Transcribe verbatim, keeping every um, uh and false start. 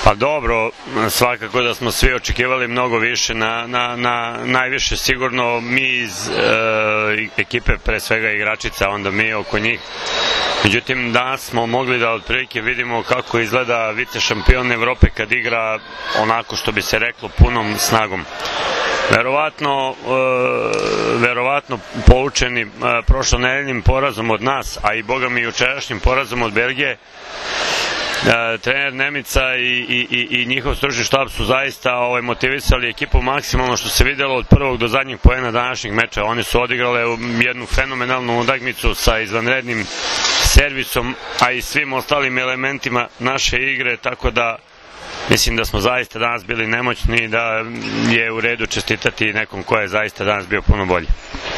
Pa dobro, svakako da smo svi očekivali mnogo više, na, na, na najviše sigurno mi iz e, ekipe, pre svega igračica, onda mi oko njih. Međutim, danas smo mogli da otprilike vidimo kako izgleda vice šampion Evrope kad igra onako što bi se reklo punom snagom. Verovatno, e, verovatno poučeni e, prošlonedeljnim porazom od nas, a i boga mi jučerašnjim porazom od Belgije, E, trener Nemica i, i, i njihov stručni štab su zaista ovaj, motivisali ekipu maksimalno, što se videlo od prvog do zadnjeg poena današnjeg meča. Oni su odigrale jednu fenomenalnu utakmicu sa izvanrednim servisom, a i svim ostalim elementima naše igre, tako da mislim da smo zaista danas bili nemoćni i da je u redu čestitati nekom ko je zaista danas bio puno bolji.